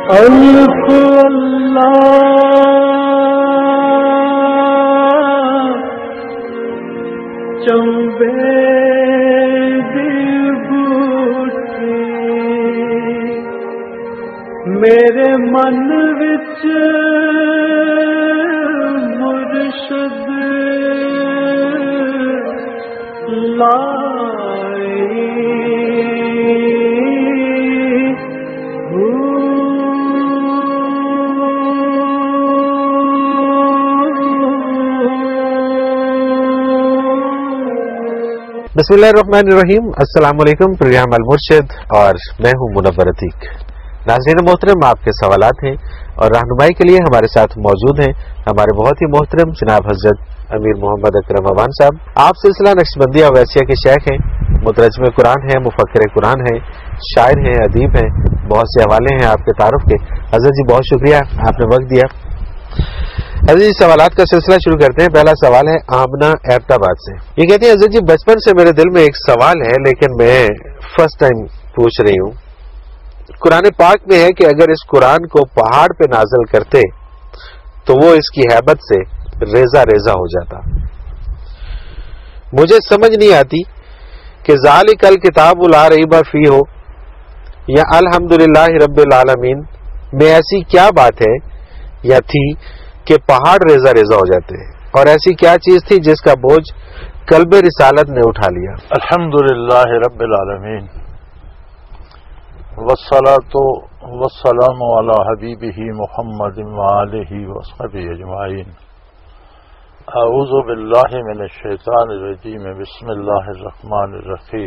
الف اللہ چمبے دل بوٹی میرے من وچ مرشد بسم اللہ الرحمن الرحیم. السلام علیکم. پروگرام المرشد اور میں ہوں منور عتیق. ناظرین محترم، آپ کے سوالات ہیں اور رہنمائی کے لیے ہمارے ساتھ موجود ہیں ہمارے بہت ہی محترم جناب حضرت امیر محمد اکرم اوان صاحب. آپ سلسلہ نقشبندیہ اویسیہ کے شیخ ہیں، مترجم قرآن ہیں، مفکر قرآن ہیں، شاعر ہیں، ادیب ہیں. بہت سے حوالے ہیں آپ کے تعارف کے. حضرت جی بہت شکریہ، آپ نے وقت دیا. حضرت جی سوالات کا سلسلہ شروع کرتے ہیں. پہلا سوال ہے آمنہ ایبٹ آباد سے. یہ کہتے ہیں حضرت جی بچپن سے میرے دل میں ایک سوال ہے لیکن میں فرسٹ ٹائم پوچھ رہی ہوں. قرآن پاک میں ہے کہ اگر اس قرآن کو پہاڑ پہ نازل کرتے تو وہ اس کی ہیبت سے ریزہ ریزہ ہو جاتا. مجھے سمجھ نہیں آتی کہ ذالک الکتاب لا ریب فیہ ہو یا الحمدللہ رب العالمین میں ایسی کیا بات ہے یا تھی کہ پہاڑ ریزہ ریزہ ہو جاتے ہیں، اور ایسی کیا چیز تھی جس کا بوجھ قلب رسالت نے اٹھا لیا. الحمدللہ رب العالمین والصلاۃ والسلام علی حبیبہ محمد وآلہ وصحبہ اجمعین. اعوذ باللہ من الشیطان الرجیم. بسم اللہ الرحمن الرحیم.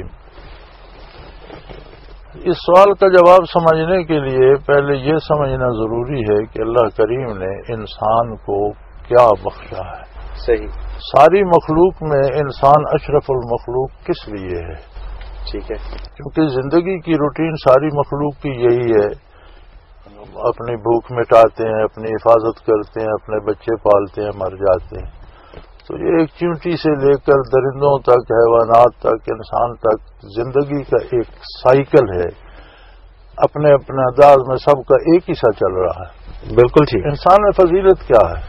اس سوال کا جواب سمجھنے کے لیے پہلے یہ سمجھنا ضروری ہے کہ اللہ کریم نے انسان کو کیا بخشا ہے. صحیح. ساری مخلوق میں انسان اشرف المخلوق کس لیے ہے؟ ٹھیک ہے. کیونکہ زندگی کی روٹین ساری مخلوق کی یہی ہے، اپنی بھوک مٹاتے ہیں، اپنی حفاظت کرتے ہیں، اپنے بچے پالتے ہیں، مر جاتے ہیں. تو یہ ایک چونٹی سے لے کر درندوں تک، حیوانات تک، انسان تک زندگی کا ایک سائیکل ہے. اپنے اپنے انداز میں سب کا ایک ہی سا چل رہا ہے. بالکل ٹھیک. انسان میں فضیلت کیا ہے؟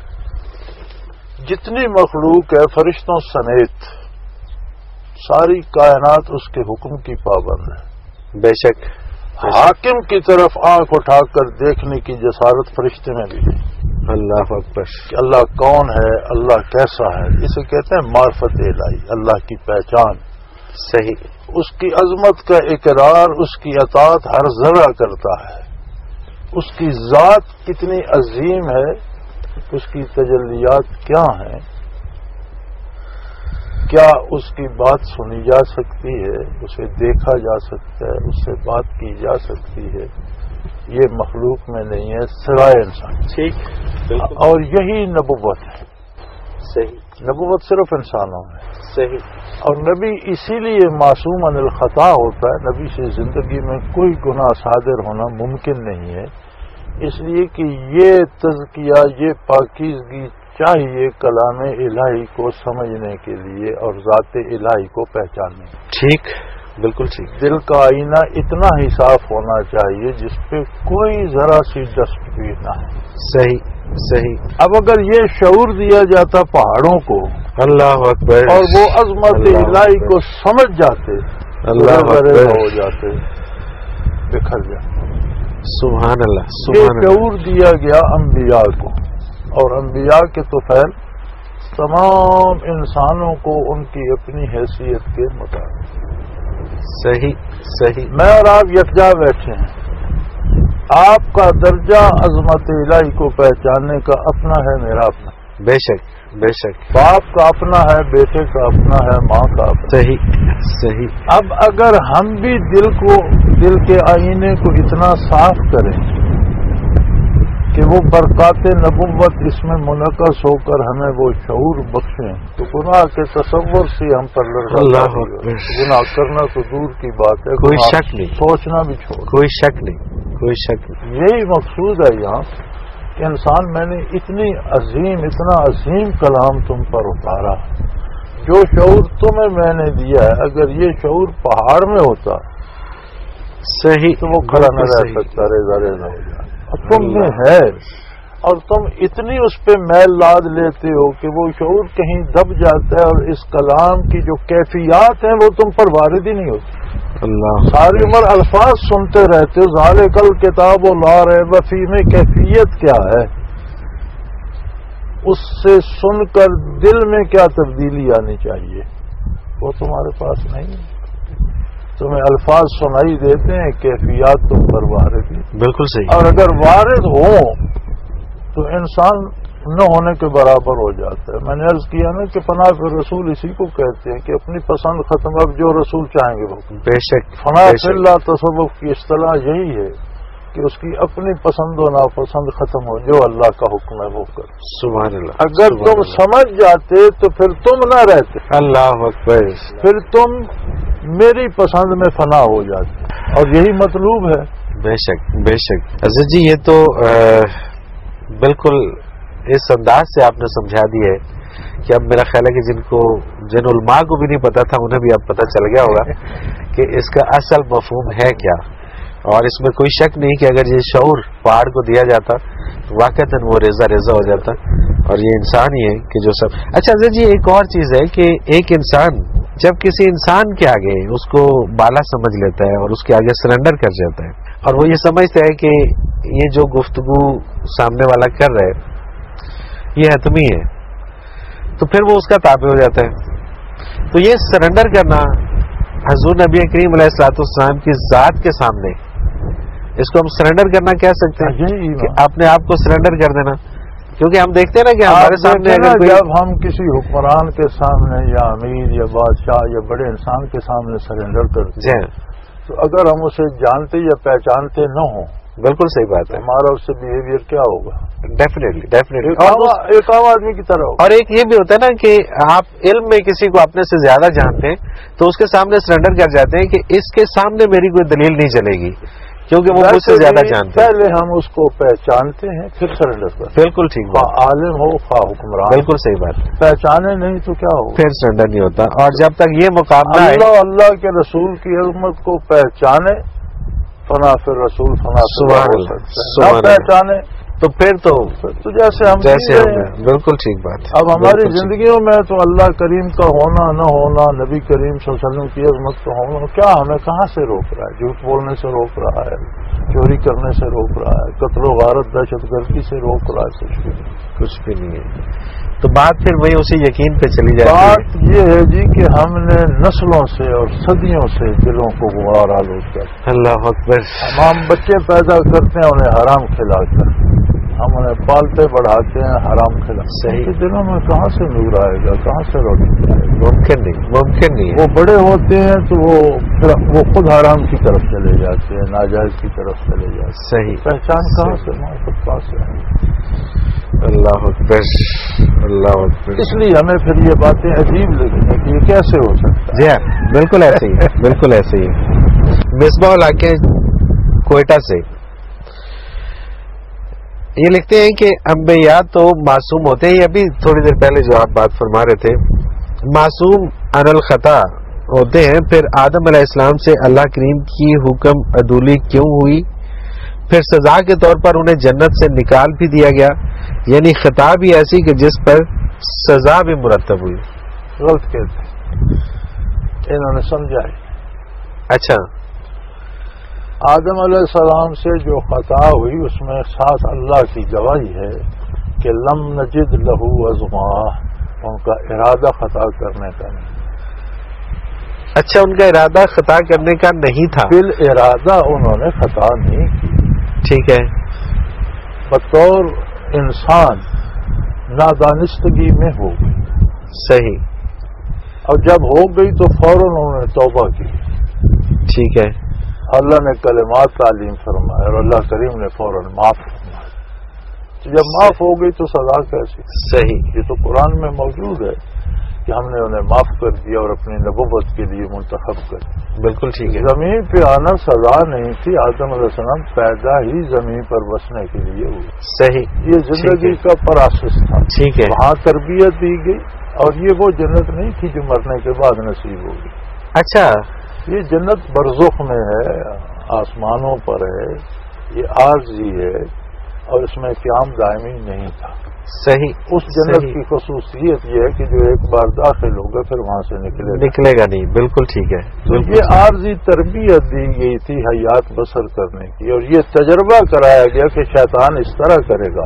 جتنی مخلوق ہے فرشتوں سمیت ساری کائنات اس کے حکم کی پابند ہے. بے شک. حاکم کی طرف آنکھ اٹھا کر دیکھنے کی جسارت فرشتے میں بھی ہے. اللہ اکبر. کہ اللہ کون ہے، اللہ کیسا ہے. اسے کہتے ہیں معرفت الہی، اللہ کی پہچان. صحیح. اس کی عظمت کا اقرار، اس کی اطاعت ہر ذرہ کرتا ہے. اس کی ذات کتنی عظیم ہے، اس کی تجلیات کیا ہیں، کیا اس کی بات سنی جا سکتی ہے، اسے دیکھا جا سکتا ہے، اس سے بات کی جا سکتی ہے. یہ مخلوق میں نہیں ہے سوائے انسان. ٹھیک. اور یہی نبوت ہے. صحیح. نبوت صرف انسانوں میں. صحیح. اور نبی اسی لیے معصوم عن الخطا ہوتا ہے. نبی سے زندگی میں کوئی گناہ صادر ہونا ممکن نہیں ہے، اس لیے کہ یہ تزکیہ، یہ پاکیزگی چاہیے کلام الہی کو سمجھنے کے لیے اور ذات الہی کو پہچاننے. ٹھیک. بالکل ٹھیک. دل کا آئینہ اتنا ہی صاف ہونا چاہیے جس پہ کوئی ذرا سی ڈسٹ بھی نہ ہے. صحیح. صحیح. اب اگر یہ شعور دیا جاتا پہاڑوں کو، اللہ اکبر، اور وہ عظمت الہی کو سمجھ جاتے، اللہ اکبر، ہو جاتے، بکھر جاتے. سبحان اللہ. یہ سبحان اللہ. شعور دیا گیا انبیاء کو، اور انبیاء کے طفیل تمام انسانوں کو ان کی اپنی حیثیت کے مطابق. صحیح. صحیح. میں اور آپ یکجا بیٹھے ہیں. آپ کا درجہ عظمت الہی کو پہچاننے کا اپنا ہے، میرا اپنا. بے شک. بے شک. باپ کا اپنا ہے، بیٹے کا اپنا ہے، ماں کا اپنا. صحیح. صحیح. اب اگر ہم بھی دل کے آئینے کو اتنا صاف کریں کہ وہ برکات نبوت اس میں منعکس ہو کر ہمیں وہ شعور بخشیں تو گناہ کے تصور سے ہم پر اللہ گناہ کرنا تو دور کی بات ہے، کوئی شک نہیں، سوچنا بھی چھوڑ. کوئی شک نہیں. کوئی شک نہیں. یہی مقصود ہے یہاں کہ انسان میں نے اتنا عظیم کلام تم پر اتارا. جو شعور تمہیں میں نے دیا ہے، اگر یہ شعور پہاڑ میں ہوتا صحیح تو وہ کھڑا نہ رہ سکتا، ریزہ ریزہ ہو جائے. تم میں ہے، اور تم اتنی اس پہ میل لاد لیتے ہو کہ وہ شعور کہیں دب جاتا ہے، اور اس کلام کی جو کیفیات ہیں وہ تم پر وارد ہی نہیں ہوتی۔ اللہ، ساری عمر الفاظ سنتے رہتے ہو، ذالک الکتاب لا ریب فیہ میں کیفیت کیا ہے، اس سے سن کر دل میں کیا تبدیلی آنی چاہیے، وہ تمہارے پاس نہیں ہے۔ تمہیں الفاظ سنائی دیتے ہیں، کیفیات تم پر وارد ہیں۔ بالکل صحیح۔ اور اگر وارد ہوں تو انسان نہ ہونے کے برابر ہو جاتا ہے۔ میں نے عرض کیا نا کہ پناہ فی رسول اسی کو کہتے ہیں کہ اپنی پسند ختم، اب جو رسول چاہیں گے وہ۔ بے شک، فنا بے فی شک۔ اللہ تصوف کی اصطلاح یہی ہے کہ اس کی اپنی پسند و ناپسند ختم ہو، جو اللہ کا حکم ہے وہ کر۔ سبحان اللہ۔ اگر سبحان تم اللہ۔ سمجھ جاتے تو پھر تم نہ رہتے، اللہ اکبر۔ پھر تم میری پسند میں فنا ہو جاتے، اور یہی مطلوب ہے۔ بے شک، بے شک۔ عزیز جی، یہ تو بالکل اس انداز سے آپ نے سمجھا دی ہے کہ اب میرا خیال ہے کہ جن علماء کو بھی نہیں پتا تھا انہیں بھی اب پتہ چل گیا ہوگا کہ اس کا اصل مفہوم ہے کیا، اور اس میں کوئی شک نہیں کہ اگر یہ شعور پہاڑ کو دیا جاتا تو واقعتاً وہ ریزہ ریزہ ہو جاتا، اور یہ انسان ہی ہے کہ جو سب۔ اچھا عزیز جی، ایک اور چیز ہے کہ ایک انسان جب کسی انسان کے آگے اس کو بالا سمجھ لیتا ہے اور اس کے آگے سرنڈر کر جاتا ہے، اور وہ یہ سمجھتا ہے کہ یہ جو گفتگو سامنے والا کر رہا ہے یہ حتمی ہے، تو پھر وہ اس کا تابع ہو جاتا ہے۔ تو یہ سرنڈر کرنا حضور نبی کریم علیہ الصلوۃ والسلام کی ذات کے سامنے، اس کو ہم سرنڈر کرنا کہہ سکتے ہیں کہ اپنے آپ کو سرنڈر کر دینا، کیونکہ ہم دیکھتے ہیں نا کہ ہمارے سامنے اگر جب ہم کسی حکمران کے سامنے یا امیر یا بادشاہ یا بڑے انسان کے سامنے سرنڈر کرتے ہیں تو اگر ہم اسے جانتے یا پہچانتے نہ ہوں، بالکل صحیح بات ہے، ہمارا اس سے بیہیویئر کیا ہوگا؟ ڈیفینیٹلی ایک عام آدمی کی طرح ہوگا۔ اور ایک یہ بھی ہوتا ہے نا کہ آپ علم میں کسی کو اپنے سے زیادہ جانتے ہیں تو اس کے سامنے سرنڈر کر جاتے ہیں کہ اس کے سامنے میری کوئی دلیل نہیں چلے گی کیونکہ وہ مجھ سے زیادہ جانتے ہیں۔ پہلے ہم اس کو پہچانتے ہیں پھر سرنڈر کرتے ہیں۔ بالکل ٹھیک بات، خواہ عالم ہو خواہ حکمران، بالکل صحیح بات، پہچانے نہیں تو کیا ہوگا؟ پھر سرنڈر نہیں ہوتا۔ اور جب تک یہ مقام نہ آئے، اللہ کے رسول کی عظمت کو پہچانے، فنا فی رسول فنا فی اللہ ہو سکتا ہے، نہ پہچانے تو پھر تو جیسے ہم بالکل ٹھیک بات۔ اب ہماری زندگیوں میں تو اللہ کریم کا ہونا نہ ہونا، نبی کریم صلی اللہ علیہ وسلم کی عظمت کا ہونا، کیا ہمیں کہاں سے روک رہا ہے؟ جھوٹ بولنے سے روک رہا ہے، چوری کرنے سے روک رہا ہے، قتل و غارت دہشت گردی سے روک رہا ہے، کچھ بھی نہیں ہے۔ تو بات پھر وہی اسی یقین پہ چلی جاتی ہے۔ بات یہ ہے جی کہ ہم نے نسلوں سے اور صدیوں سے دلوں کو غبار آلود کر، اللہ اکبر، ہم بچے پیدا کرتے ہیں انہیں حرام کھلا کر، ہم انہیں پالتے بڑھاتے ہیں حرام کھلا۔ صحیح۔ دلوں میں کہاں سے نور آئے گا، کہاں سے روشنی آئے گا؟ ممکن نہیں وہ بڑے ہوتے ہیں تو وہ خود حرام کی طرف چلے جاتے ہیں، ناجائز کی طرف چلے جاتے ہیں۔ صحیح۔ پہچان کہاں سے؟ معرفت کہاں سے؟ اللہ اکبر، اللہ اکبر۔ اس لیے ہمیں پھر یہ باتیں عجیب لگی ہیں کہ یہ کیسے ہو سکتا ہے؟ جی ہاں، بالکل ایسے ہی ہے، بالکل ایسے ہی ہے۔ مصباح الحق کوئٹہ سے یہ لکھتے ہیں کہ انبیاء تو معصوم ہوتے ہیں، ابھی تھوڑی دیر پہلے جو آپ بات فرما رہے تھے، معصوم عن الخطا ہوتے ہیں، پھر آدم علیہ السلام سے اللہ کریم کی حکم عدولی کیوں ہوئی؟ پھر سزا کے طور پر انہیں جنت سے نکال بھی دیا گیا، یعنی خطا بھی ایسی کہ جس پر سزا بھی مرتب ہوئی۔ غلط کہتے ہیں، انہوں نے سمجھا ہے۔ اچھا، آدم علیہ السلام سے جو خطا ہوئی اس میں ساتھ اللہ کی گواہی ہے کہ لم نجد لہو عزما، ان کا ارادہ خطا کرنے کا نہیں۔ اچھا، ان کا ارادہ خطا کرنے کا نہیں تھا، بالارادہ انہوں نے خطا نہیں کی، ٹھیک ہے، بطور انسان نادانستگی میں ہو گئی، صحیح، اور جب ہو گئی تو فوراً انہوں نے توبہ کی، ٹھیک ہے، اللہ نے کلمات تعلیم فرمایا اور اللہ کریم نے فوراً معاف فرمایا۔ تو جب معاف ہو گئی تو سزا کیسی؟ صحیح، یہ تو قرآن میں موجود ہے کہ ہم نے انہیں معاف کر دیا اور اپنی نبوت کے لیے منتخب کر دیا۔ بالکل ٹھیک ہے، زمین پہ آنا سزا نہیں تھی، آدم علیہ السلام پیدا ہی زمین پر بسنے کے لیے ہوئے، صحیح، یہ زندگی کا پراسس تھا، ٹھیک ہے، وہاں تربیت دی گئی، اور یہ وہ جنت نہیں تھی جو مرنے کے بعد نصیب ہوگی۔ اچھا، یہ جنت برزخ میں ہے، آسمانوں پر ہے، یہ عارضی ہے، اور اس میں قیام دائمی نہیں تھا. صحیح. اس جنت کی خصوصیت یہ ہے کہ جو ایک بار داخل ہوگا پھر وہاں سے نکلے گا نہیں. بالکل ٹھیک ہے. تو یہ عارضی تربیت دی گئی تھی حیات بسر کرنے کی، اور یہ تجربہ کرایا گیا کہ شیطان اس طرح کرے گا.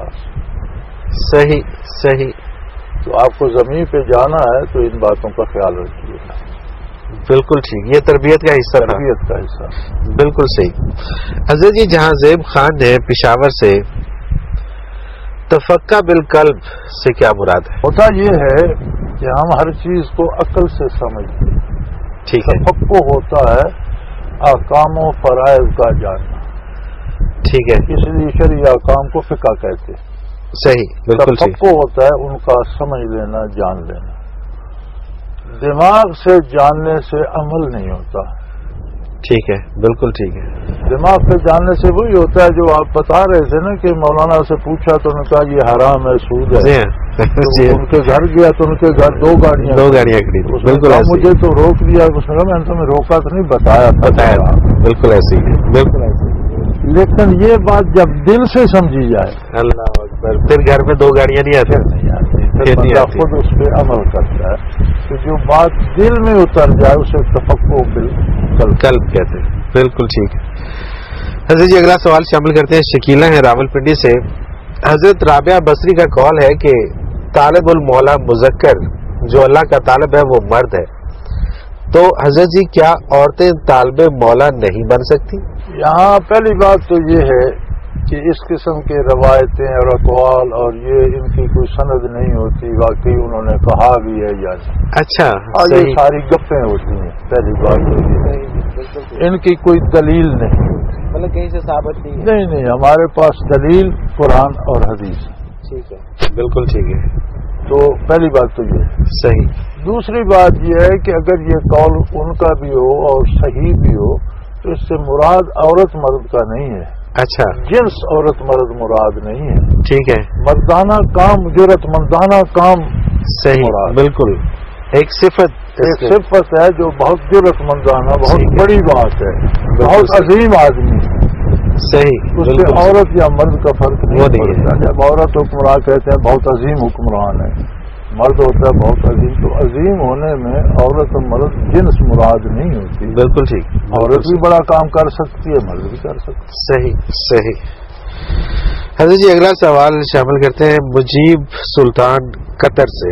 صحیح. تو آپ کو زمین پہ جانا ہے تو ان باتوں کا خیال رکھیے گا. بالکل ٹھیک. یہ تربیت کا حصہ، تربیت کا حصہ. بالکل صحیح. حضرت جی، جہاں زیب خان نے پشاور سے تفقہ بالقلب سے کیا مراد ہے؟ ہوتا یہ ہے کہ ہم ہر چیز کو عقل سے سمجھتے ہیں. ٹھیک ہے. تفقہ ہوتا ہے احکام و فرائض کا جاننا. ٹھیک ہے. اس لیے شرعی احکام کو فقہ کہتے ہیں. صحیح. بالکل ٹھیک. تفقہ ہوتا ہے ان کا سمجھ لینا، جان لینا. دماغ سے جاننے سے عمل نہیں ہوتا. ٹھیک ہے. بالکل ٹھیک ہے. دماغ سے جاننے سے وہی ہوتا ہے جو آپ بتا رہے تھے نا کہ مولانا سے پوچھا تو انہوں نے کہا یہ حرام ہے، سود ہے. ان کے گھر گیا تو ان کے گھر دو گاڑیاں کھڑی. بالکل. مجھے تو روک دیا. اس نے کہا میں نے تمہیں روکا تو نہیں، بتایا. بالکل ایسے ہی. بالکل ایسے. لیکن یہ بات جب دل سے سمجھی جائے، اللہ اکبر، پھر گھر میں دو گاڑیاں نہیں آتی. پھر بندہ خود اس پہ عمل کرتا ہے. کہ جو بات دل میں اتر جائے اسے تفقہ بالقلب کہتے ہیں. بالکل ٹھیک ہے. حضرت جی، اگلا سوال شامل کرتے ہیں. شکیلہ ہے راول پنڈی سے. حضرت رابعہ بصری کا قول ہے کہ طالب المولا مذکر، جو اللہ کا طالب ہے وہ مرد ہے. تو حضرت جی، کیا عورتیں طالب مولا نہیں بن سکتی؟ یہاں پہلی بات تو یہ ہے کہ اس قسم کے روایتیں اور اقوال اور یہ ان کی کوئی سند نہیں ہوتی. واقعی انہوں نے کہا بھی ہے یا نہیں. اچھا. یہ ساری گپیں ہوتی ہیں. پہلی بات تو یہ ہے ان کی کوئی دلیل نہیں، مطلب کہیں سے ثابت نہیں. ہمارے پاس دلیل قرآن اور حدیث. ٹھیک ہے. بالکل ٹھیک ہے. تو پہلی بات تو یہ ہے. صحیح. دوسری بات یہ ہے کہ اگر یہ قول ان کا بھی ہو اور صحیح بھی ہو تو اس سے مراد عورت مرد کا نہیں ہے. اچھا. جنس عورت مرد مراد نہیں ہے. ٹھیک ہے. مردانہ کام، جرت مندانہ کام. صحیح مراد. بالکل. ایک صفت ہے جو بہت جرت مندانہ، بہت بڑی بات ہے، بہت عظیم آدمی. صحیح. اس سے عورت یا مرد کا فرق نہیں پڑتا. جب عورت حکمراں کہتے ہیں بہت عظیم حکمران ہے، مرد ہوتا ہے بہت عظیم. تو عظیم ہونے میں عورت اور مرد جنس مراد نہیں ہوتی. بالکل ٹھیک. عورت بھی بڑا کام کر سکتی ہے، مرد بھی کر سکتی ہے. صحیح. حضرت جی، اگلا سوال شامل کرتے ہیں مجیب سلطان قطر سے.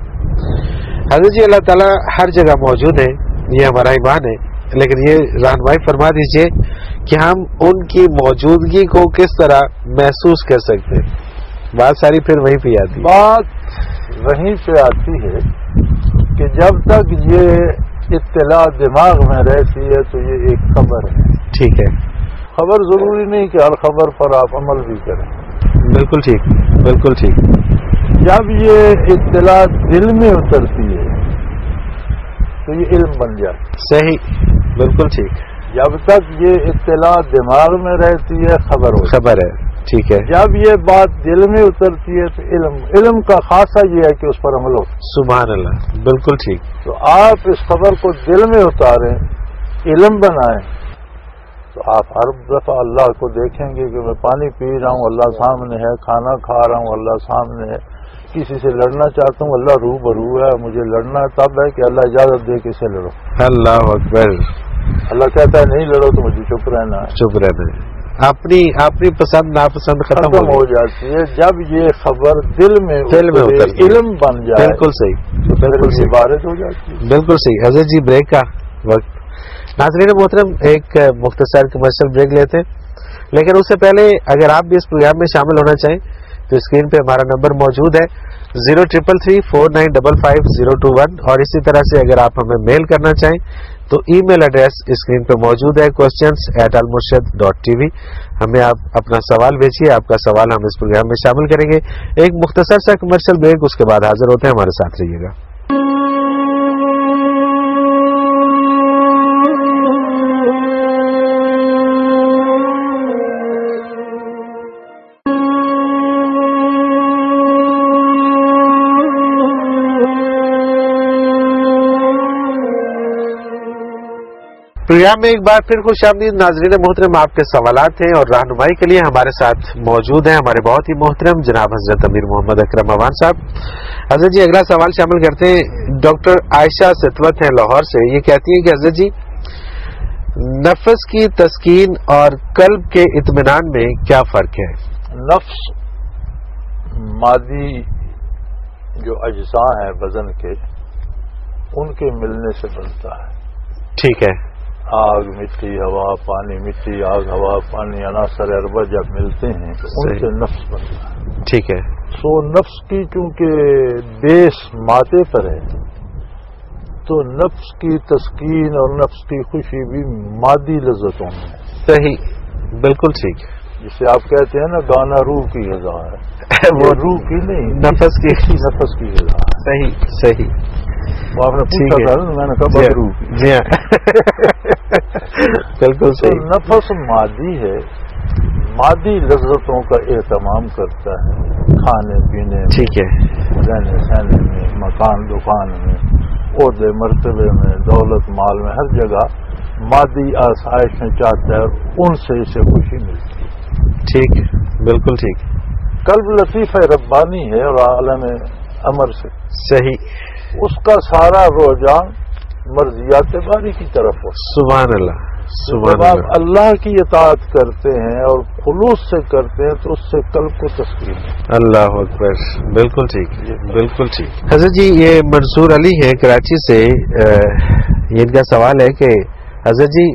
حضرت جی، اللہ تعالیٰ ہر جگہ موجود ہے، یہ ہمارا ایمان ہے، لیکن یہ رہنمائی فرما دیجئے کہ ہم ان کی موجودگی کو کس طرح محسوس کر سکتے ہیں؟ بات ساری پھر وہیں پہ آتی ہے. بات وہیں پہ آتی ہے کہ جب تک یہ اطلاع دماغ میں رہتی ہے تو یہ ایک خبر ہے. ٹھیک ہے. خبر ضروری نہیں کہ ہر خبر پر آپ عمل بھی کریں. بالکل ٹھیک. بالکل ٹھیک. جب یہ اطلاع دل میں اترتی ہے تو یہ علم بن جاتا ہے. صحیح. بالکل ٹھیک. جب تک یہ اطلاع دماغ میں رہتی ہے خبر ہے. ٹھیک ہے. جب یہ بات دل میں اترتی ہے تو علم کا خاصہ یہ ہے کہ اس پر عمل ہو. سبحان اللہ. بالکل ٹھیک. تو آپ اس خبر کو دل میں اتاریں، علم بنائیں، تو آپ ہر دفعہ اللہ کو دیکھیں گے کہ میں پانی پی رہا ہوں، اللہ سامنے ہے. کھانا کھا رہا ہوں، اللہ سامنے ہے. کسی سے لڑنا چاہتا ہوں، اللہ روبرو ہے. مجھے لڑنا تب ہے کہ اللہ اجازت دے کہ سے لڑو. اللہ اکبر. اللہ کہتا ہے نہیں لڑو تو مجھے چپ رہنا ہے. چپ رہنا ہے. اپنی پسند ناپسند ختم ہو جاتی ہے. جب یہ خبر دل میں علم بن جائے. بالکل صحیح. بالکل صحیح. بارش ہو جاتی ہے. بالکل صحیح. حضرت جی، بریک کا وقت. ناظرین محترم، ایک مختصر کمرشل بریک لیتے ہیں، لیکن اس سے پہلے اگر آپ بھی اس پروگرام میں شامل ہونا چاہیں تو اسکرین پہ ہمارا نمبر موجود ہے 033349555021، اور اسی طرح سے اگر آپ ہمیں میل کرنا چاہیں تو ای میل ایڈریس اسکرین پہ موجود ہے questions@almurshid.tv. ہمیں آپ اپنا سوال بھیجیے. آپ کا سوال ہم اس پروگرام میں شامل کریں گے. ایک مختصر سا کمرشل بریک، اس کے بعد حاضر ہوتے ہیں. ہمارے ساتھ رہیے گا. پروگرام میں ایک بار پھر خوش آمدید ناظرین محترم، آپ کے سوالات ہیں اور رہنمائی کے لیے ہمارے ساتھ موجود ہیں ہمارے بہت ہی محترم جناب حضرت امیر محمد اکرم اوان صاحب۔ حضرت جی اگلا سوال شامل کرتے ہیں، ڈاکٹر عائشہ ستوت ہیں لاہور سے، یہ کہتی ہیں کہ حضرت جی نفس کی تسکین اور قلب کے اطمینان میں کیا فرق ہے؟ نفس مادی جو اجزاء ہیں بدن کے، ان کے ملنے سے بنتا ہے۔ ٹھیک ہے۔ آگ، مٹی، ہوا، پانی، مٹی، آگ، ہوا، پانی، عناصر اربع جب ملتے ہیں تو ان سے نفس بنتا ہے۔ ٹھیک ہے۔ سو نفس کی چونکہ بیس مادے پر ہے تو نفس کی تسکین اور نفس کی خوشی بھی مادی لذتوں میں ہے۔ صحیح، بالکل ٹھیک۔ جسے آپ کہتے ہیں نا گانا روح کی غذا ہے، وہ روح کی نہیں، نفس کی غذا ہے۔ صحیح صحیح۔ وہ آپ نے پوچھا تھا نا، میں نے کہا بس روح کی۔ جی ہاں بالکل صحیح۔ نفس مادی ہے، مادی لذتوں کا اہتمام کرتا ہے، کھانے پینے میں، ٹھیک ہے، رہنے سہنے میں، مکان دکان میں، عہدے مرتبے میں، دولت مال میں، ہر جگہ مادی آسائشیں چاہتا ہے اور ان سے اسے خوشی ملتی ہے۔ ٹھیک ہے، بالکل ٹھیک۔ قلب لطیف ربانی ہے اور عالم امر سے صحیح، اس کا سارا رجحان مرضیات باری کی طرف ہو۔ سبحان اللہ، جب سبحان آپ اللہ، اللہ کی اطاعت کرتے ہیں اور خلوص سے کرتے ہیں تو اس سے قلب کو تسکین ہے۔ اللہ اکبر، بالکل ٹھیک، بالکل ٹھیک۔ حضرت جی یہ منصور علی ہے کراچی سے، یہ ان کا سوال ہے کہ حضرت جی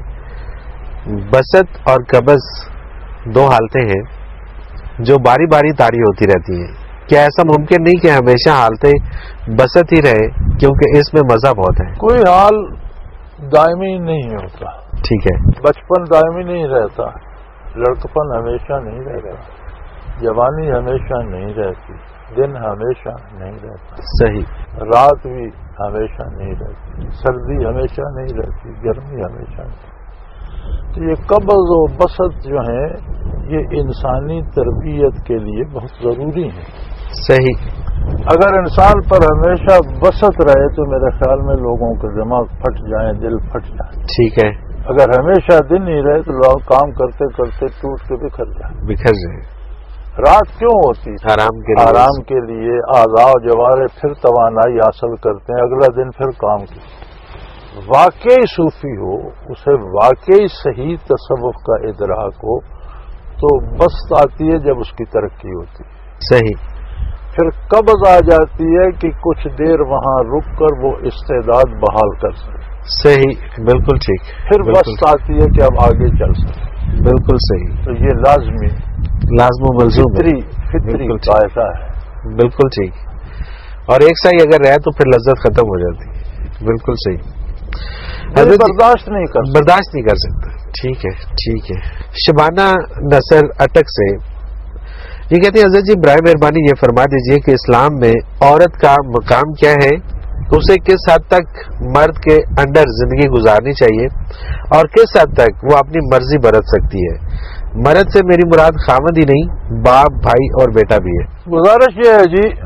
بسط اور قبض دو حالتیں ہیں جو باری باری طاری ہوتی رہتی ہیں، کیا ایسا ممکن نہیں کہ ہمیشہ حالتیں بسط ہی رہے کیونکہ اس میں مزہ بہت ہے؟ کوئی حال دائمی نہیں ہوتا، ٹھیک ہے، بچپن دائمی نہیں رہتا، لڑکپن ہمیشہ نہیں رہتا، جوانی ہمیشہ نہیں رہتی، دن ہمیشہ نہیں رہتا، صحیح، رات بھی ہمیشہ نہیں رہتی، سردی ہمیشہ نہیں رہتی، گرمی ہمیشہ نہیں۔ تو یہ قبض و بسط جو ہیں یہ انسانی تربیت کے لیے بہت ضروری ہے۔ صحیح، اگر انسان پر ہمیشہ بسط رہے تو میرے خیال میں لوگوں کے دماغ پھٹ جائیں، دل پھٹ جائیں۔ ٹھیک ہے، اگر ہمیشہ دن ہی رہے تو لوگ کام کرتے کرتے ٹوٹ کے بکھر جائیں۔ بکھر جائے، رات کیوں ہوتی ہے؟ آرام کے لیے، آرام کے لیے اعضاء و جوارے پھر توانائی حاصل کرتے ہیں، اگلا دن پھر کام کی۔ واقعی صوفی ہو، اسے واقعی صحیح تصوف کا ادراک ہو تو بست آتی ہے جب اس کی ترقی ہوتی ہے، صحیح، پھر قبض آ جاتی ہے کہ کچھ دیر وہاں رک کر وہ استعداد بحال کر سکے، صحیح، بالکل ٹھیک، پھر بالکل بست آتی ہے کہ اب آگے چل سکے۔ بالکل صحیح، تو یہ لازمی لازم و ملزوم ہے، فطری بالکل ٹھیک، قاعدہ ہے۔ بالکل ٹھیک، اور ایک ساتھ اگر رہے تو پھر لذت ختم ہو جاتی ہے، بالکل صحیح، حضرت برداشت نہیں کر سکتا، برداشت نہیں کر سکتا۔ ٹھیک ہے، ٹھیک ہے۔ شبانہ نصر اٹک سے یہ کہتے ہیں حضرت جی برائے مہربانی یہ فرما دیجئے کہ اسلام میں عورت کا مقام کیا ہے، اسے کس حد تک مرد کے انڈر زندگی گزارنی چاہیے اور کس حد تک وہ اپنی مرضی برت سکتی ہے؟ مرد سے میری مراد خامد ہی نہیں، باپ، بھائی اور بیٹا بھی ہے۔ گزارش یہ ہے جی،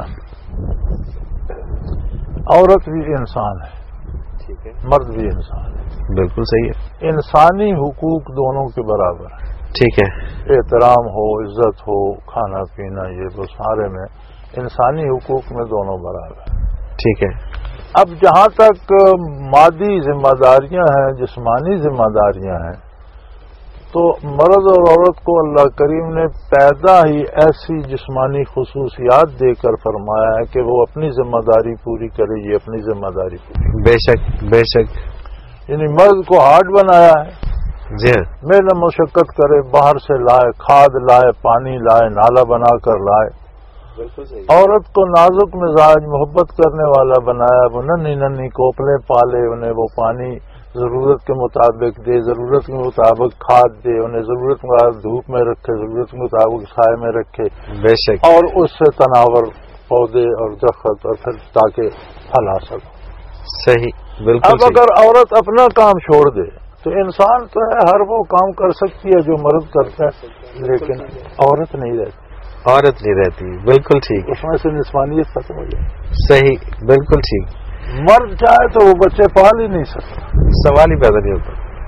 عورت بھی انسان ہے، مرد بھی انسان ہے، بالکل صحیح ہے، انسانی حقوق دونوں کے برابر ہیں۔ ٹھیک ہے، احترام ہو، عزت ہو، کھانا پینا، یہ وہ سارے میں انسانی حقوق میں دونوں برابر ہیں۔ ٹھیک ہے، اب جہاں تک مادی ذمہ داریاں ہیں، جسمانی ذمہ داریاں ہیں، تو مرد اور عورت کو اللہ کریم نے پیدا ہی ایسی جسمانی خصوصیات دے کر فرمایا ہے کہ وہ اپنی ذمہ داری پوری کرے، یہ اپنی ذمہ داری پوری، بے شک، بے شک، یعنی مرد کو ہارڈ بنایا ہے، جی ہاں، محنت مشقت کرے، باہر سے لائے، کھاد لائے، پانی لائے، نالا بنا کر لائے۔ عورت کو نازک مزاج، محبت کرنے والا بنایا، وہ ننھی ننھی کوپلیں پالے، انہیں وہ پانی ضرورت کے مطابق دے، ضرورت کے مطابق کھاد دے، انہیں ضرورت کے مطابق دھوپ میں رکھے، ضرورت کے مطابق سائے میں رکھے، بے شک، اور اس سے تناور پودے اور درخت اور پھر تاکہ پھل حاصل ہو۔ صحیح، بالکل اب اگر عورت اپنا کام چھوڑ دے تو انسان تو ہے ہر وہ کام کر سکتی ہے جو مرد کرتا ہے، لیکن عورت نہیں رہتی، عورت نہیں رہتی، بالکل ٹھیک، اس میں سے نسوانیت ختم ہو جائے۔ صحیح، بالکل ٹھیک، مرد چاہے تو وہ بچے پال ہی نہیں سکتا، سوال ہی پیدا نہیں ہوتا،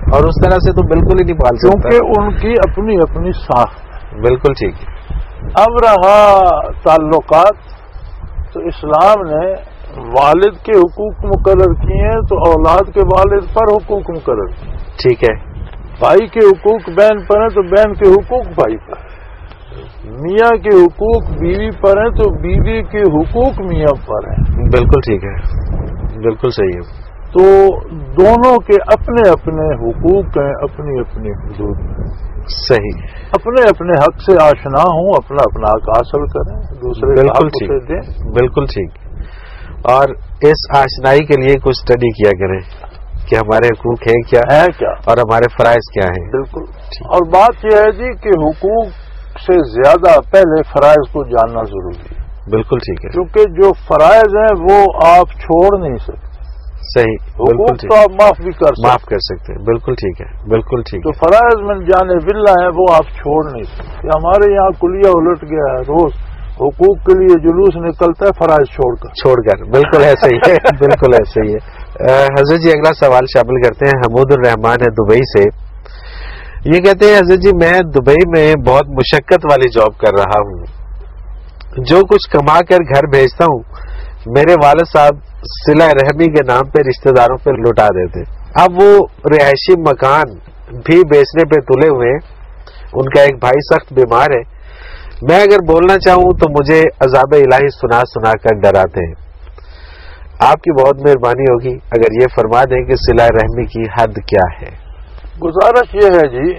اور اس طرح سے تو بالکل ہی نہیں پال سکتا، کیونکہ ان کی اپنی اپنی ساخت۔ بالکل ٹھیک ہے۔ اب رہا تعلقات، تو اسلام نے والد کے حقوق مقرر کیے ہیں تو اولاد کے والد پر حقوق مقرر کیے، ٹھیک ہے۔ بھائی کے حقوق بہن پر ہیں تو بہن کے حقوق بھائی پر، میاں کے حقوق بیوی پر ہیں تو بیوی کے حقوق میاں پر ہیں۔ بالکل ٹھیک ہے، بالکل صحیح ہے۔ تو دونوں کے اپنے اپنے حقوق ہیں، اپنی اپنی حدود ہیں، صحیح، اپنے اپنے حق سے آشنا ہوں، اپنا اپنا حق حاصل کریں، دوسرے کا بالکل حق ٹھیک، اسے دیں۔ بالکل ٹھیک۔ اور اس آشنائی کے لیے کچھ اسٹڈی کیا کریں کہ ہمارے حقوق ہیں کیا ہے کیا، اور ہمارے فرائض کیا ہیں۔ بالکل۔ اور بات یہ ہے جی کہ حقوق سے زیادہ پہلے فرائض کو جاننا ضروری ہے، بالکل ٹھیک ہے، کیونکہ جو فرائض ہیں وہ آپ چھوڑ نہیں سکتے، صحیح، بالکل حقوق ٹھیک، تو آپ معاف بھی کر سکتے، معاف کر سکتے ہیں، بالکل ٹھیک ہے، بالکل ٹھیک جو ہے، فرائض من جانے باللہ ہے وہ آپ چھوڑ نہیں سکتے۔ ہمارے یہاں کلیہ الٹ گیا ہے، روز حقوق کے لیے جلوس نکلتا ہے فرائض چھوڑ کر۔ بالکل ایسا ہی ہے، بالکل ایسا ہی ہے۔ حضرت جی اگلا سوال شامل کرتے ہیں، حمود الرحمان ہے دبئی سے۔ یہ کہتے ہیں حضرت جی میں دبئی میں بہت مشقت والی جاب کر رہا ہوں، جو کچھ کما کر گھر بھیجتا ہوں میرے والد صاحب صلہ رحمی کے نام پہ رشتہ داروں پہ لوٹا دیتے۔ اب وہ رہائشی مکان بھی بیچنے پہ تلے ہوئے، ان کا ایک بھائی سخت بیمار ہے، میں اگر بولنا چاہوں تو مجھے عذاب الہی سنا سنا کر ڈراتے ہیں۔ آپ کی بہت مہربانی ہوگی اگر یہ فرما دیں کہ صلہ رحمی کی حد کیا ہے۔ گزارش یہ ہے جی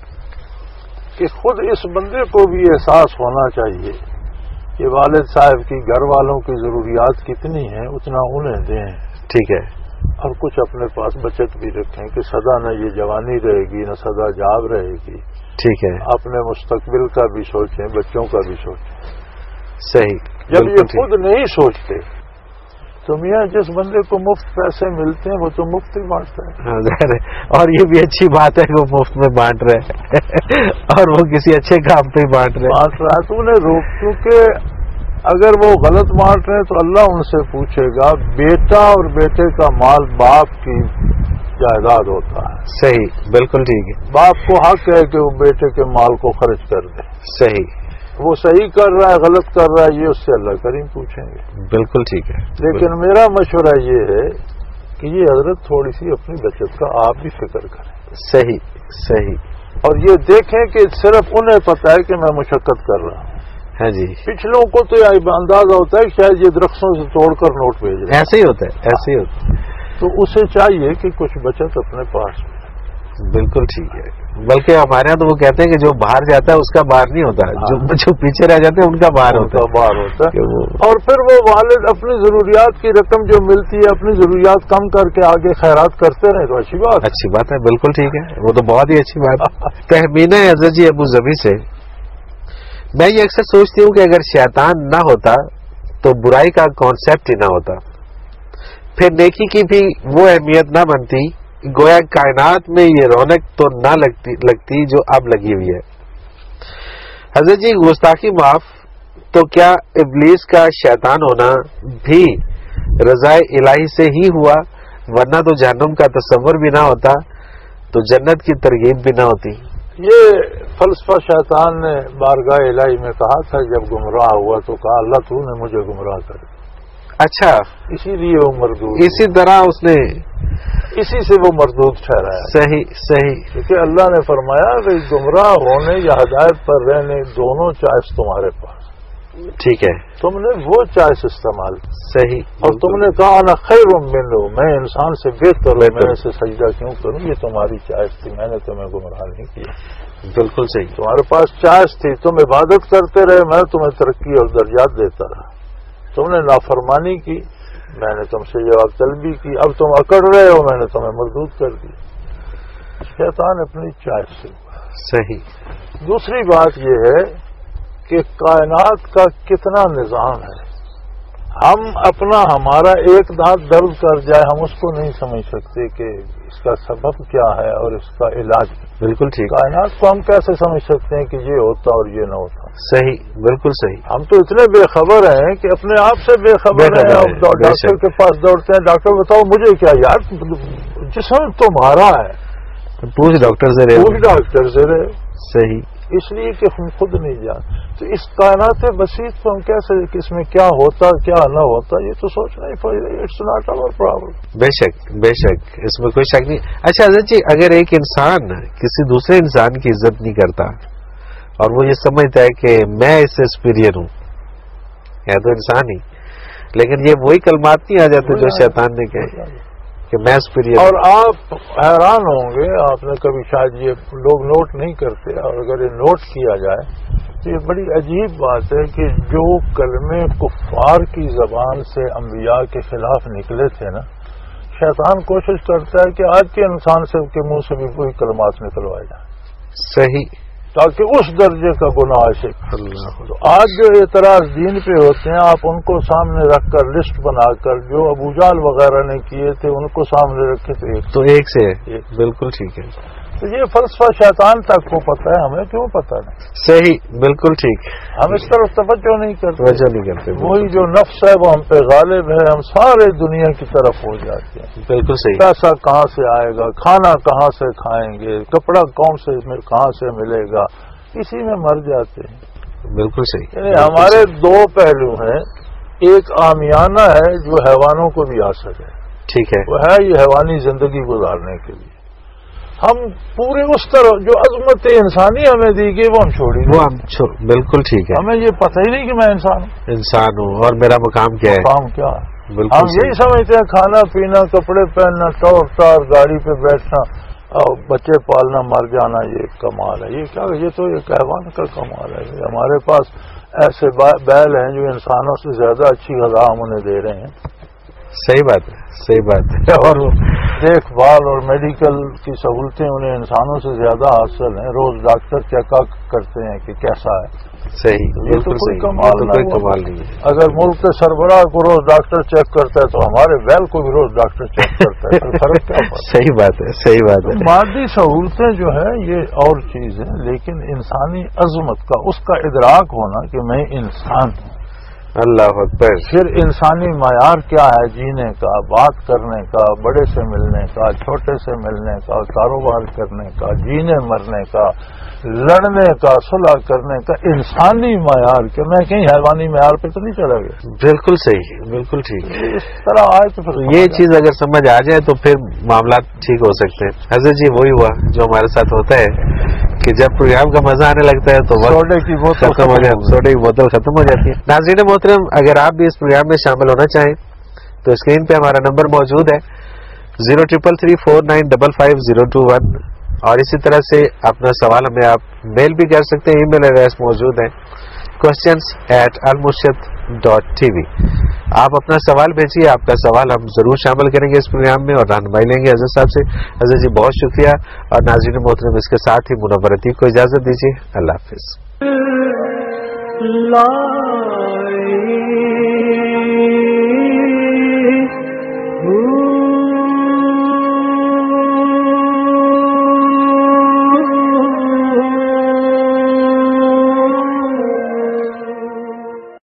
کہ خود اس بندے کو بھی احساس ہونا چاہیے کہ والد صاحب کی گھر والوں کی ضروریات کتنی ہیں، اتنا انہیں دیں، ٹھیک ہے، اور کچھ اپنے پاس بچت بھی رکھیں کہ سدا نہ یہ جوانی رہے گی نہ سدا جاب رہے گی۔ ٹھیک ہے، اپنے مستقبل کا بھی سوچیں، بچوں کا بھی سوچیں۔ صحیح، جب بالکل یہ ٹھیک، خود نہیں سوچتے تو میاں جس بندے کو مفت پیسے ملتے ہیں وہ تو مفت ہی بانٹتا ہے۔ ہاں ظاہر ہے، اور یہ بھی اچھی بات ہے کہ وہ مفت میں بانٹ رہے ہیں اور وہ کسی اچھے کام پہ ہی بانٹ رہے ہیں۔ بانٹ رہا ہے تو انہیں روک، کیونکہ اگر وہ غلط بانٹ رہے ہیں تو اللہ ان سے پوچھے گا۔ بیٹا اور بیٹے کا مال باپ کی جائیداد ہوتا ہے، صحیح، بالکل ٹھیک ہے، باپ کو حق ہے کہ وہ بیٹے کے مال کو خرچ کر دے۔ صحیح، وہ صحیح کر رہا ہے غلط کر رہا ہے یہ اس سے اللہ کریم پوچھیں گے۔ بالکل ٹھیک ہے، لیکن میرا مشورہ یہ ہے کہ یہ حضرت تھوڑی سی اپنی بچت کا آپ بھی فکر کریں، صحیح، صحیح، اور یہ دیکھیں کہ صرف انہیں پتہ ہے کہ میں مشقت کر رہا ہوں، ہاں جی، پچھلوں کو تو یہ اندازہ ہوتا ہے کہ شاید یہ درختوں سے توڑ کر نوٹ بھیج رہے ہیں، ایسے ہی ہوتا ہے، ایسے ہی ہوتا ہے، تو اسے چاہیے کہ کچھ بچت اپنے پاس ہو۔ بالکل ٹھیک ہے۔ بلکہ ہمارے یہاں تو وہ کہتے ہیں کہ جو باہر جاتا ہے اس کا باہر نہیں ہوتا، جو پیچھے رہ جاتے ہیں ان کا باہر ہوتا ہے، باہر ہوتا کہ ہے، وہ اور پھر وہ والد اپنی ضروریات کی رقم جو ملتی ہے اپنی ضروریات کم کر کے آگے خیرات کرتے رہے تو اچھی بات ہے۔ اچھی بات ہے، بالکل ٹھیک ہے، وہ تو بہت ہی اچھی بات ہے۔ تہمینہ حضرت جی ابو ظبی سے، میں یہ اکثر سوچتی ہوں کہ اگر شیطان نہ ہوتا تو برائی کا کانسیپٹ ہی نہ ہوتا، پھر نیکی کی بھی وہ اہمیت نہ بنتی، گویا کائنات میں یہ رونق تو نہ لگتی جو اب لگی ہوئی ہے۔ حضرت جی گستاخی معاف، تو کیا ابلیس کا شیطان ہونا بھی رضا الہی سے ہی ہوا؟ ورنہ تو جہنم کا تصور بھی نہ ہوتا تو جنت کی ترغیب بھی نہ ہوتی۔ یہ فلسفہ شیطان نے بارگاہ الہی میں کہا تھا، جب گمراہ ہوا تو کہا اللہ تو نے مجھے گمراہ کر دیا، اچھا، اسی لیے وہ مردود، اسی طرح اس نے، اسی سے وہ مردود ٹھہرا ہے۔ صحیح، صحیح، کیونکہ اللہ نے فرمایا کہ گمراہ ہونے یا ہدایت پر رہنے دونوں چوائس تمہارے پاس، ٹھیک ہے، تم نے وہ چوائس استعمال کی صحیح، اور تم نے کہا انا خیر منہ، میں انسان سے بہتر ہوں، میں اسے سجدہ کیوں کروں؟ یہ تمہاری چوائس تھی، میں نے تمہیں گمراہ نہیں کیا، بالکل صحیح، تمہارے پاس چوائس تھی، تم عبادت کرتے رہے، میں تمہیں ترقی اور درجات دیتا رہا، تم نے نافرمانی کی، میں نے تم سے جواب طلبی کی، اب تم اکڑ رہے ہو، میں نے تمہیں مردود کر دیا۔ شیطان اپنی چوائس سے ہوا۔ صحیح، دوسری بات یہ ہے کہ کائنات کا کتنا نظام ہے، ہم ہمارا ایک دانت درد کر جائے ہم اس کو نہیں سمجھ سکتے کہ اس کا سبب کیا ہے اور اس کا علاج۔ بالکل ٹھیک، کائنات کو ہم کیسے سمجھ سکتے ہیں کہ یہ ہوتا اور یہ نہ ہوتا؟ صحیح، بالکل صحیح، ہم تو اتنے بے خبر ہیں کہ اپنے آپ سے بے خبر ہیں، اب ڈاکٹر کے پاس دوڑتے ہیں، ڈاکٹر بتاؤ مجھے کیا؟ یار جسم تمہارا ہے، پوچھ ڈاکٹر سے رہے، پوچھ ڈاکٹر سے رہے، صحیح، اس لیے کہ ہم خود نہیں جانتے. تو اس کائنات بسیط کو ہم کیسے، اس میں کیا ہوتا کیا نہ ہوتا، یہ تو سوچنا ہی پڑے گا. It's not our problem. بے شک بے شک، اس میں کوئی شک نہیں. اچھا حضرت جی، اگر ایک انسان کسی دوسرے انسان کی عزت نہیں کرتا اور وہ یہ سمجھتا ہے کہ میں اس سے سپیریئر ہوں، ہے تو انسان ہی، لیکن یہ وہی کلمات نہیں آ جاتے جو شیطان نے کہے کہ میں سپیریئر. اور آپ حیران ہوں گے، آپ نے کبھی شاید یہ لوگ نوٹ نہیں کرتے، اور اگر یہ نوٹ کیا جائے تو یہ بڑی عجیب بات ہے کہ جو کلمے کفار کی زبان سے انبیاء کے خلاف نکلے تھے نا، شیطان کوشش کرتا ہے کہ آج کے انسان سے کے منہ سے بھی وہی کلمات نکلوائے جائیں. صحیح، تاکہ اس درجے کا گناہ ایسے. تو آج جو اعتراض دین پہ ہوتے ہیں، آپ ان کو سامنے رکھ کر لسٹ بنا کر جو ابو جہل وغیرہ نے کیے تھے ان کو سامنے رکھے تو ایک سے بالکل ٹھیک ہے. تو یہ فلسفہ شیطان تک کو پتہ ہے، ہمیں کیوں پتہ نہیں. صحیح، بالکل ٹھیک. ہم اس طرف توجہ نہیں کرتے. توجہ نہیں کرتے. وہی جو نفس ہے وہ ہم پہ غالب ہے، ہم سارے دنیا کی طرف ہو جاتے ہیں. بالکل صحیح. پیسہ کہاں سے آئے گا، کھانا کہاں سے کھائیں گے، کپڑا کہاں سے ملے گا، اسی میں مر جاتے ہیں. بالکل صحیح. یعنی ہمارے دو پہلو ہیں، ایک عامیانہ ہے جو حیوانوں کو بھی آ سکے، ٹھیک ہے، وہ ہے یہ حیوانی زندگی گزارنے کے لیے. ہم پورے اس طرح جو عظمت انسانی ہمیں دی گئی وہ ہم چھوڑی، وہ ہم بالکل ٹھیک ہے. ہمیں یہ پتہ ہی نہیں کہ میں انسان ہوں اور میرا مقام کیا ہے. مقام کیا ہے. بالکل ہم یہی سمجھتے ہیں کھانا پینا، کپڑے پہننا، ٹور ٹار گاڑی پہ بیٹھنا اور بچے پالنا، مر جانا یہ کمال ہے. یہ کیا، یہ تو ایک حیوان کا کمال ہے. ہمارے پاس ایسے بیل ہیں جو انسانوں سے زیادہ اچھی غذا ہم انہیں دے رہے ہیں. صحیح بات ہے، صحیح بات ہے. اور دیکھ بھال اور میڈیکل کی سہولتیں انہیں انسانوں سے زیادہ حاصل ہیں. روز ڈاکٹر چیک اپ کرتے ہیں کہ کیسا ہے. صحیح، یہ تو کوئی کمال نہیں ہے. اگر ملک کے سربراہ کو روز ڈاکٹر چیک کرتا ہے تو ہمارے بیل کو بھی روز ڈاکٹر چیک کرتا ہے. فرق کیا پڑتا ہے؟ صحیح بات ہے، صحیح بات ہے. مادی سہولتیں جو ہے یہ اور چیز ہے، لیکن انسانی عظمت کا، اس کا ادراک ہونا کہ میں انسان ہوں. اللہ اکبر. پھر انسانی معیار کیا ہے جینے کا، بات کرنے کا، بڑے سے ملنے کا، چھوٹے سے ملنے کا، کاروبار کرنے کا، جینے مرنے کا، لڑنے کا، صلح کرنے کا، انسانی معیار کہ میں کہیں حیوانی معیار پہ تو نہیں چلا گیا. بالکل صحیح، بالکل ٹھیک. اس طرح آئے تو پھر یہ چیز اگر سمجھ آ جائے تو پھر معاملات ٹھیک ہو سکتے ہیں. حضرت جی وہی ہوا جو ہمارے ساتھ ہوتا ہے کہ جب پروگرام کا مزہ آنے لگتا ہے تو سوڈے کی بوتل ختم ہو جاتی ہے، سوڈے کی بوتل ختم ہو جاتی ہے. ناظرین محترم، اگر آپ بھی اس پروگرام میں شامل ہونا چاہیں تو اسکرین پہ ہمارا نمبر موجود ہے 033349555021، اور اسی طرح سے اپنا سوال ہمیں آپ میل بھی کر سکتے ہیں. ای میل ایڈریس موجود ہے questions@almurshid.tv. آپ اپنا سوال بھیجیے، آپ کا سوال ہم ضرور شامل کریں گے اس پروگرام میں اور رہنمائی لیں گے حضرت صاحب سے. حضرت جی بہت شکریہ، اور ناظرین محترم اس کے ساتھ ہی منور عتیق کو اجازت دیجیے. اللہ حافظ.